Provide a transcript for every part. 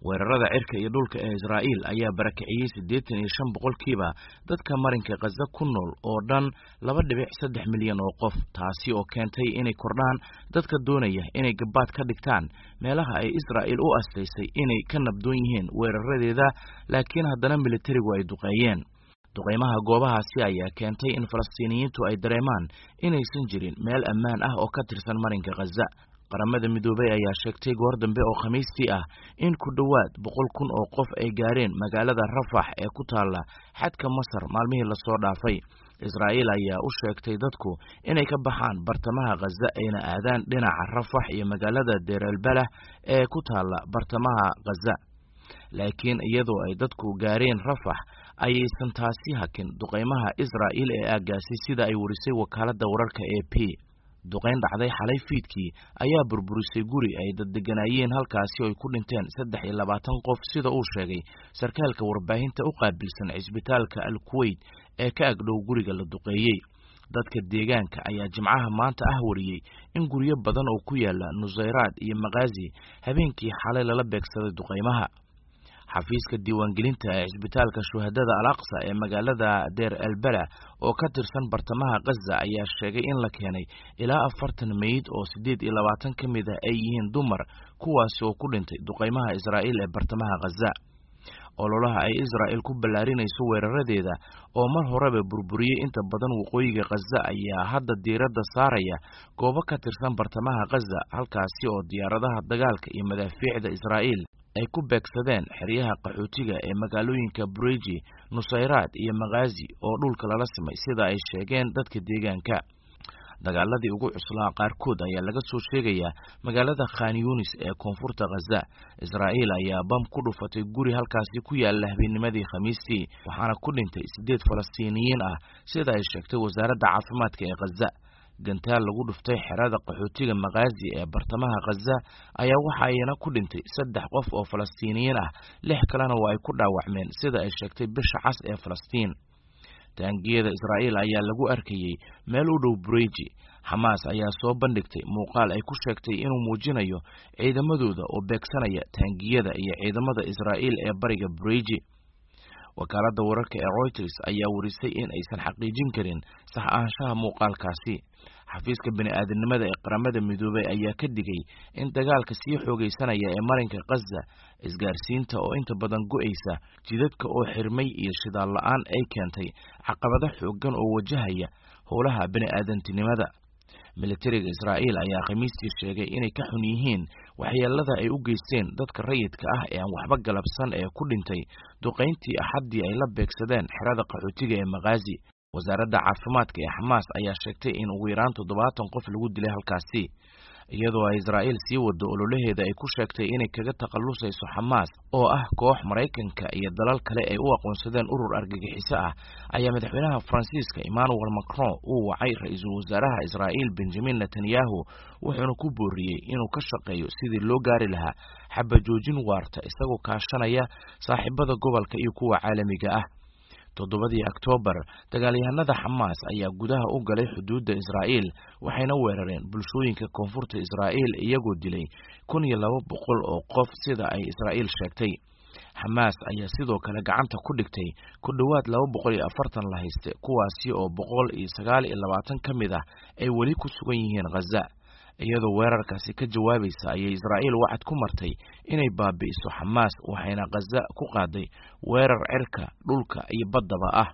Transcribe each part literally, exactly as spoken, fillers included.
weerarada cirka iyo dhulka ee Israa'iil ayaa barakiciyay siddeetan iyo shan boqolkiiba dadka marinka Gaza ku nool oo dhan laba dhibic saddex milyan oo qof, taasi oo keentay inay kordhaan dadka doonaya inay gabaad ka dhigtaan meelaha ay Israa'iil u asteysay inay ka nabdoon yihiin weeraradeeda, laakiin haddana militarigu ay duqeeyeen. duqeymaha goobahaasi ayaa keentay in Falastiiniyiintu ay dareemaan inaysan jirin meel ammaan ah oo ka tirsan marinka Gaza. qaramada midoobay ayaa sheegtay goor dambe oo Khamiistii ah in ku dhawaad boqol kun oo qof ay gaareen magaalada Rafah ee ku taala xadka Masar maalmihii la soo dhaafay. Israa'iil ayaa u sheegtay dadku inay ka baxaan bartamaha Gaza ayna aadaan dhinaca Rafah iyo magaalada Deir el-Balah ee ku taala bartamaha Gaza. laakiin iyadoo ay dadku gaareen Rafah ayaysan taasi hakin duqeymaha Israa'iil ee aagaasi sida ay warisay wakaaladda wararka A P. duqeyn dhacday xalay fiidkii ayaa burburisay guri ay dad deganayeen halkaasi oo ay ku dhinteen saddex iyo labaatan qof sida uu sheegay sarkaalka warbaahinta u qaabilsan cisbitaalka Al-Kuwait ee ka agdhow guriga la duqeeyay. dadka deegaanka ayaa Jimcaha maanta ah wariyay in guryo badan oo ku yaala Nusayraad iyo Maghazi habeenkii xalay lala beegsaday duqeymaha. xafiiska diiwaangelinta ee cisbitaalka Shuhadada Al-Aqsa ee magaalada Deir el-Balah oo ka tirsan bartamaha Gaza ayaa sheegay in la keenay ilaa afartan meyd oo siddeed iyo labaatan ka mid ah ay yihiin dumar, kuwaasi oo ku dhintay duqeymaha Israa'iil ee bartamaha Gaza. ololaha ay Israa'iil ku ballaarinayso weeraradeeda oo mar horeba burburiyay inta badan waqooyiga Gaza ayaa hadda diiradda saaraya goobo ka tirsan bartamaha Gaza, halkaasi oo diyaaradaha dagaalka iyo madaafiicda Israa'iil ay ku beegsadeen xeryaha qaxootiga ee magaalooyinka Bureji, Nusayraad iyo Maghazi oo dhulka lala simay sida ay sheegeen dadka deegaanka. dagaaladii ugu cuslaa qaarkood ayaa laga soo sheegayaa magaalada Khan Yunis ee koonfurta Gaza. Israa'iil ayaa bam ku dhufatay guri halkaasi ku yaala habeennimadii Khamiistii, waxaana ku dhintay siddeed Falastiiniyiin ah sida ay sheegtay wasaaradda caafimaadka ee Gaza. gantaal lagu dhuftay xerada qaxootiga Maghazi ee bartamaha Gaza ayaa waxa ayna ku dhintay saddex qof oo Falastiiniyiin ah, lix kalena waa ay ku dhaawacmeen sida ay sheegtay bisha cas ee Falastiin. taangiyada Israa'iil ayaa lagu arkayay meel u dhow Bureji. Xamaas ayaa soo bandhigtay muuqaal ay ku sheegtay inuu muujinayo ciidamadooda oo beegsanaya taangiyada iyo ciidamada Israa'iil ee bariga Bureji. wakaaladda wararka ee Reuters ayaa warisay in aysan xaqiijin karin sax ahaanshaha muuqaalkaasi. xafiiska bini'aadanimada ee qaramada midoobay ayaa ka digay in dagaalka sii xoogaysanaya ee marinka Gaza, isgaarsiinta oo inta badan go'aysa, jidadka oo xirmay iyo shidaal la'aan ay keentay caqabado xooggan oo wajahaya howlaha bini'aadantinimada. militariga Israa'iil ayaa Khamiistii sheegay inay ka xun yihiin waxyeelada ay u geysteen dadka rayidka ah ee aan waxba galabsan ee ku dhintay duqeyntii Axaddii ay la beegsadeen xerada qaxootiga ee Maghazi. wasaaradda caafimaadka ee Xamaas ayaa sheegtay in ugu yaraan toddobaatan qof lagu dilay halkaasi, iyadoo ay Israa'iil sii wado ololaheeda ay ku sheegtay inay kaga takhalusayso Xamaas oo ah koox Maraykanka iyo dalal kale ay u aqoonsadeen urur argagixiso ah. ayaa madaxweynaha Faransiiska Emmanuel Macron uu wacay ra'iisul wasaaraha Israa'iil Benjamin Netanyahu, wuxuuna ku booriyay inuu ka shaqeeyo sidii loo gaari lahaa xabajoojin waarta isagoo kaashanaya saaxiibada gobolka iyo kuwa caalamiga ah. toddobadii Oktoobar, dagaalyahanada Xamaas ayaa gudaha u galay xuduudda Israa'iil, waxayna weerareen bulshooyinka koonfurta Israa'iil iyagoo dilay kun iyo laba boqol oo qof sida ay Israa'iil sheegtay. Xamaas ayaa sidoo kale gacanta ku dhigtay ku dhawaad laba boqol iyo afartan la hayste, kuwaasi oo boqol iyo sagaal iyo labaatan ka mid ah ay weli ku sugan yihiin Gaza. iyadoo weerarkaasi ka jawaabaysa ayay Israa'iil wacad ku martay inay baabi'iso Xamaas, waxayna Gaza ku qaaday weerar cirka, dhulka iyo baddaba ah.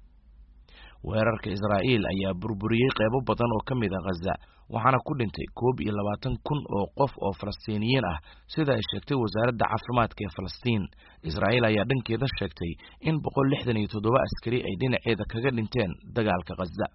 weerarka Israa'iil ayaa burburiyay qaybo badan oo ka mid ah Gaza, waxaana ku dhintay koob iyo labaatan kun oo qof oo Falastiiniyiin ah sida ay sheegtay wasaaradda caafimaadka ee Falastiin. Israa'iil ayaa dhankeeda sheegtay in boqol lixdan iyo toddoba askari ay dhinaceeda kaga dhinteen dagaalka Gaza.